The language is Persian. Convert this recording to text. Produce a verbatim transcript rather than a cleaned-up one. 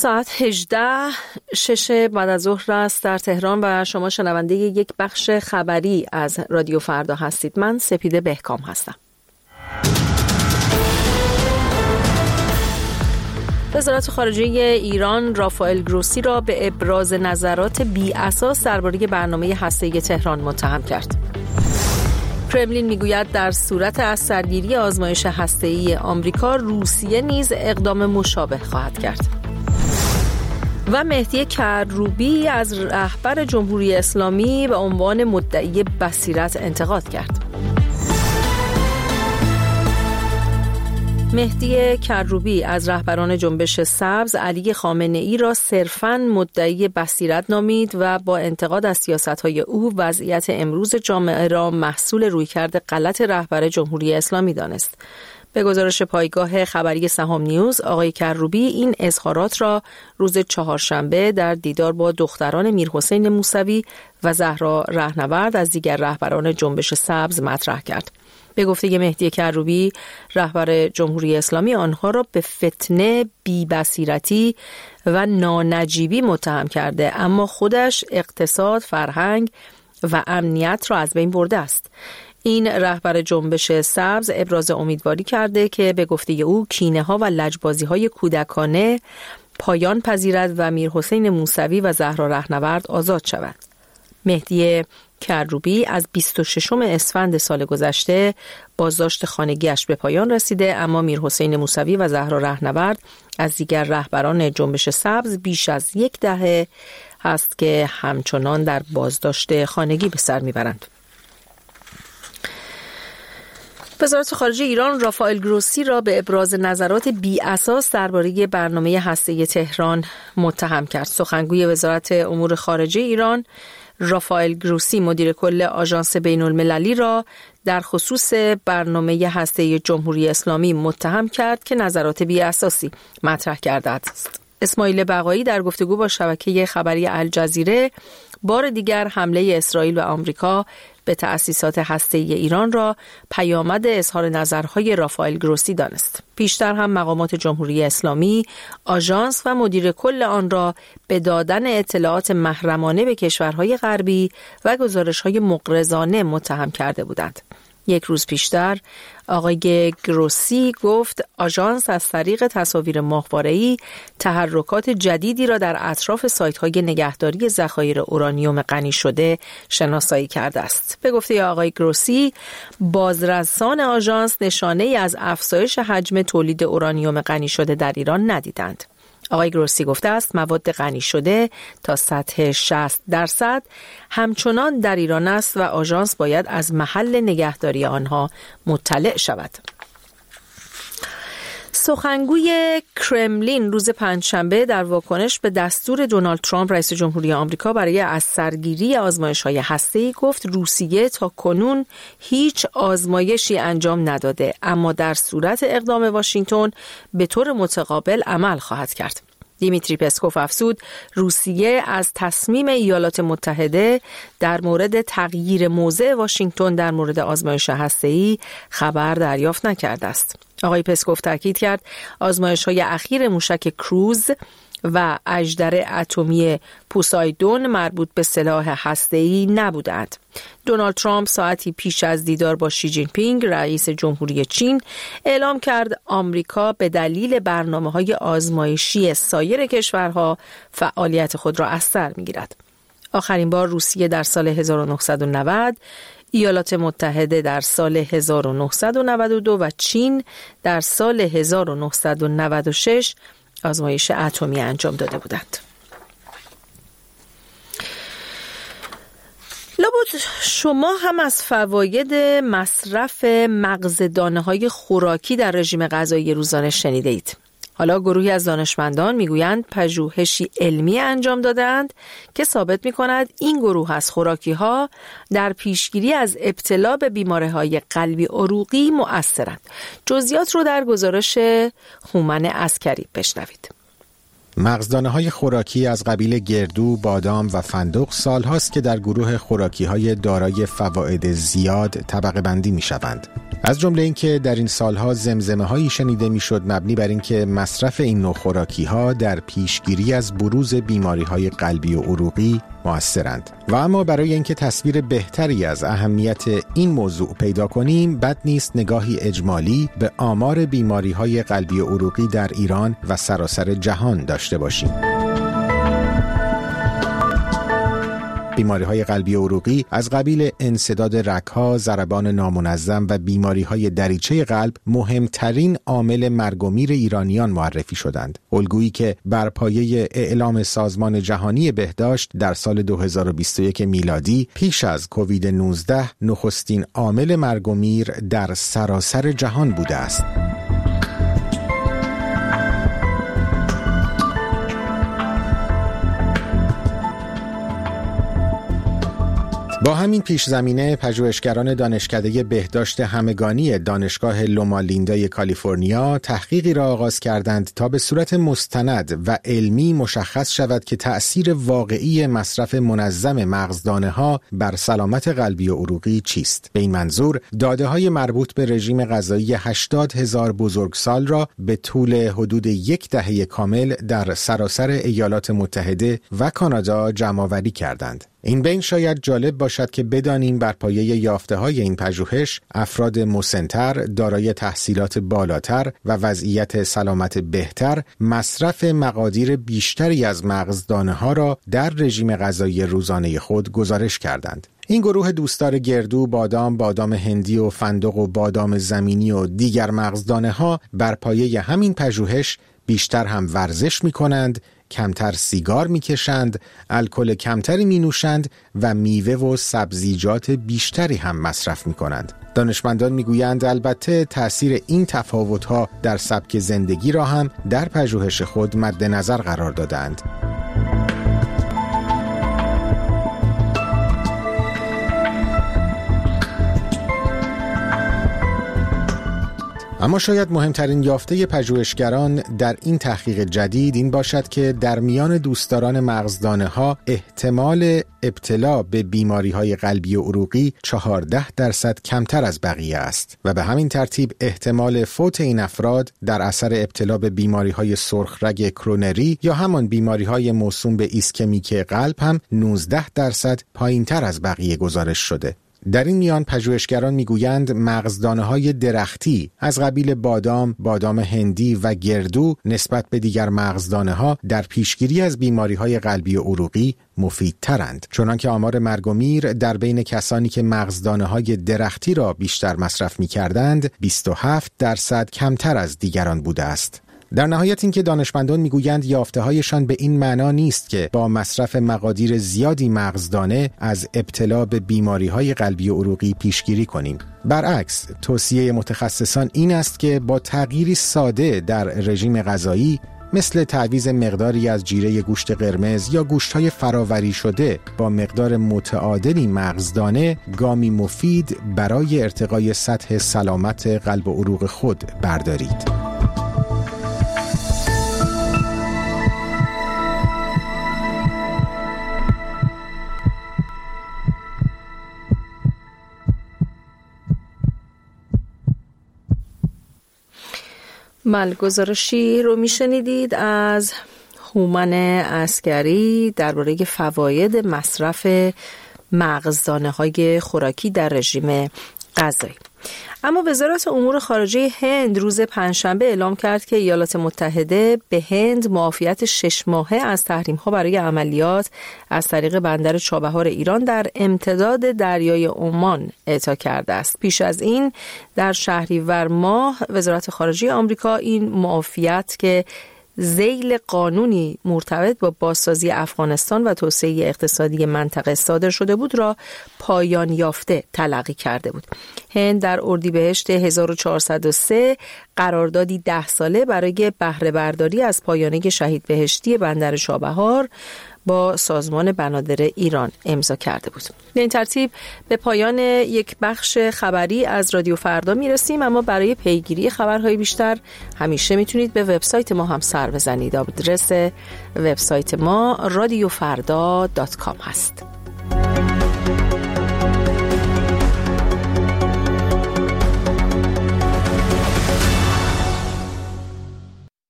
ساعت هجده شش بعد از ظهر است در تهران و شما شنونده یک بخش خبری از رادیو فردا هستید. من سپیده بهکام هستم. وزارت خارجه ایران رافائل گروسی را به ابراز نظرات بی اساس درباره برنامه هسته‌ای تهران متهم کرد. کرملین میگوید در صورت از سرگیری آزمایش هسته‌ای آمریکا، روسیه نیز اقدام مشابه خواهد کرد. و مهدی کروبی از رهبر جمهوری اسلامی به عنوان مدعی بصیرت انتقاد کرد. مهدی کروبی از رهبران جنبش سبز علی خامنه‌ای را صرفاً مدعی بصیرت نامید و با انتقاد از سیاست‌های او وضعیت امروز جامعه را محصول رویکرد غلط رهبر جمهوری اسلامی دانست. به گزارش پایگاه خبری سهام نیوز، آقای کروبی این اظهارات را روز چهارشنبه در دیدار با دختران میرحسین موسوی و زهرا رهنورد از دیگر رهبران جنبش سبز مطرح کرد. به گفته مهدی کروبی، رهبر جمهوری اسلامی آنها را به فتنه، بی‌بصیرتی و نانجیبی متهم کرده، اما خودش اقتصاد، فرهنگ و امنیت را از بین برده است. این رهبر جنبش سبز ابراز امیدواری کرده که به گفته او کینه‌ها و لجبازی‌های کودکانه پایان پذیرد و میرحسین موسوی و زهرا رهنورد آزاد شوند. مهدی کروبی از بیست و ششم اسفند سال گذشته بازداشت خانگیش به پایان رسیده، اما میرحسین موسوی و زهرا رهنورد از دیگر رهبران جنبش سبز بیش از یک دهه است که همچنان در بازداشت خانگی به سر میبرند. وزارت خارجه ایران رافائل گروسی را به ابراز نظرات بی اساس درباره برنامه هسته‌ای تهران متهم کرد. سخنگوی وزارت امور خارجه ایران رافائل گروسی مدیر کل آژانس بین المللی را در خصوص برنامه هسته‌ای جمهوری اسلامی متهم کرد که نظرات بی اساسی مطرح کرده است. اسماعیل بقایی در گفتگو با شبکه خبری الجزیره بار دیگر حمله اسرائیل و آمریکا به تأسیسات هسته‌ای ایران را پیامد اظهار نظرهای رافائل گروسی دانست. پیشتر هم مقامات جمهوری اسلامی آژانس و مدیر کل آن را به دادن اطلاعات محرمانه به کشورهای غربی و گزارش‌های مغرضانه متهم کرده بودند. یک روز پیشتر آقای گروسی گفت آژانس از طریق تصاویر ماهواره‌ای تحرکات جدیدی را در اطراف سایت‌های نگهداری ذخایر اورانیوم غنی شده شناسایی کرده است. به گفته آقای گروسی، بازرسان آژانس نشانه‌ای از افزایش حجم تولید اورانیوم غنی شده در ایران ندیدند. آقای گروسی گفته است مواد غنی شده تا سطح شصت درصد همچنان در ایران است و آژانس باید از محل نگهداری آنها مطلع شود. سخنگوی کرملین روز پنجشنبه در واکنش به دستور دونالد ترامپ رئیس جمهوری آمریکا برای از سرگیری آزمایش‌های هسته‌ای گفت روسیه تا کنون هیچ آزمایشی انجام نداده، اما در صورت اقدام واشنگتن به طور متقابل عمل خواهد کرد. دیمیتری پسکوف افزود روسیه از تصمیم ایالات متحده در مورد تغییر موضع واشنگتن در مورد آزمایش هسته‌ای خبر دریافت نکرده است. آقای پسکوف تاکید کرد آزمایش‌های اخیر موشک کروز و اژدر اتمی پوسایدون مربوط به سلاح هسته‌ای نبودند. دونالد ترامپ ساعتی پیش از دیدار با شی جین پینگ رئیس جمهوری چین اعلام کرد آمریکا به دلیل برنامه‌های آزمایشی سایر کشورها فعالیت خود را از سر می‌گیرد. آخرین بار روسیه در سال هزار و نهصد و نود، ایالات متحده در سال هزار و نهصد و نود و دو و چین در سال هزار و نهصد و نود و شش آزمایش اتمی انجام داده بودند. لابد شما هم از فواید مصرف مغز دانه‌های خوراکی در رژیم غذایی روزانه شنیده اید. حالا گروهی از دانشمندان میگویند پژوهشی علمی انجام دادند که ثابت می‌کند این گروه از خوراکی‌ها در پیشگیری از ابتلا به بیماری‌های قلبی عروقی مؤثرند. جزئیات رو در گزارش هومن عسکری بشنوید. مغزدانه‌های خوراکی از قبیل گردو، بادام و فندق سالهاست که در گروه خوراکی‌های دارای فواید زیاد طبقه بندی می‌شوند. از جمله اینکه در این سالها زمزمه‌هایی شنیده میشد مبنی بر اینکه مصرف این نوع خوراکی‌ها در پیشگیری از بروز بیماری‌های قلبی و عروقی مؤثرند. و اما برای اینکه تصویر بهتری از اهمیت این موضوع پیدا کنیم، بد نیست نگاهی اجمالی به آمار بیماری‌های قلبی و عروقی در ایران و سراسر جهان داشته باشیم. بیماری‌های قلبی و عروقی از قبیل انسداد رگ‌ها، ضربان نامنظم و بیماری‌های دریچه قلب مهمترین عامل مرگ و میر ایرانیان معرفی شدند. الگویی که بر پایه اعلام سازمان جهانی بهداشت در سال دو هزار و بیست و یک میلادی پیش از کووید نوزده نخستین عامل مرگ و میر در سراسر جهان بوده است. با همین پیش زمینه پژوهشگران دانشکده بهداشت همگانی دانشگاه لوما لیندا کالیفرنیا تحقیقی را آغاز کردند تا به صورت مستند و علمی مشخص شود که تأثیر واقعی مصرف منظم مغزدانه‌ها بر سلامت قلبی و عروقی چیست. به این منظور داده‌های مربوط به رژیم غذایی هشتاد هزار بزرگسال را به طول حدود یک دهه کامل در سراسر ایالات متحده و کانادا جمع‌آوری کردند. این بین شاید جالب باشد که بدانیم بر پایه یافته‌های این پژوهش افراد مسن‌تر، دارای تحصیلات بالاتر و وضعیت سلامت بهتر مصرف مقادیر بیشتری از مغزدانه‌ها را در رژیم غذایی روزانه خود گزارش کردند. این گروه دوستدار گردو، بادام، بادام هندی و فندق و بادام زمینی و دیگر مغزدانه‌ها بر پایه همین پژوهش بیشتر هم ورزش می‌کنند، کمتر سیگار میکشند، الکل کمتری مینوشند و میوه و سبزیجات بیشتری هم مصرف میکنند. دانشمندان میگویند البته تأثیر این تفاوت‌ها در سبک زندگی را هم در پژوهش خود مد نظر قرار دادند. اما شاید مهمترین یافته پژوهشگران در این تحقیق جدید این باشد که در میان دوستداران مغزدانه‌ها احتمال ابتلا به بیماری‌های قلبی و عروقی چهارده درصد کمتر از بقیه است و به همین ترتیب احتمال فوت این افراد در اثر ابتلا به بیماری‌های سرخ رگ کرونری یا همان بیماری‌های موسوم به ایسکمیک قلب هم نوزده درصد پایین‌تر از بقیه گزارش شده. در این میان پژوهشگران میگویند مغزدانه‌های درختی از قبیل بادام، بادام هندی و گردو نسبت به دیگر مغزدانه‌ها در پیشگیری از بیماری‌های قلبی و عروقی مفیدترند، چنانکه آمار مرگ و میر در بین کسانی که مغزدانه‌های درختی را بیشتر مصرف می‌کردند بیست و هفت درصد کمتر از دیگران بوده است. در نهایت اینکه دانشمندان میگویند یافته‌هایشان به این معنا نیست که با مصرف مقادیر زیادی مغزدانه از ابتلا به بیماری‌های قلبی و عروقی پیشگیری کنیم. برعکس، توصیه متخصصان این است که با تغییری ساده در رژیم غذایی مثل تعویض مقداری از جیره گوشت قرمز یا گوشت‌های فراوری شده با مقدار متعادلی مغزدانه گامی مفید برای ارتقای سطح سلامت قلب و عروق خود بردارید. بله، گزارشی رو میشنیدید از هومن عسکری درباره فواید مصرف مغزدانه‌های خوراکی در رژیم غذایی. اما وزارت امور خارجه هند روز پنجشنبه اعلام کرد که ایالات متحده به هند معافیت شش ماهه از تحریم‌ها برای عملیات از طریق بندر چابهار ایران در امتداد دریای عمان اعطا کرده است. پیش از این در شهریور ماه وزارت خارجه آمریکا این معافیت که ذیل قانونی مرتبط با بازسازی افغانستان و توسعه اقتصادی منطقه صادر شده بود را پایان یافته تلقی کرده بود. هند در اردیبهشت هزار و چهارصد و سه قراردادی ده ساله برای بهره برداری از پایانه شهید بهشتی بندر چابهار با سازمان بنادر ایران امضا کرده بود. به این ترتیب به پایان یک بخش خبری از رادیو فردا میرسیم، اما برای پیگیری خبرهای بیشتر همیشه میتونید به وبسایت ما هم سر بزنید. آدرس وبسایت ما رادیو فردا دات کام هست.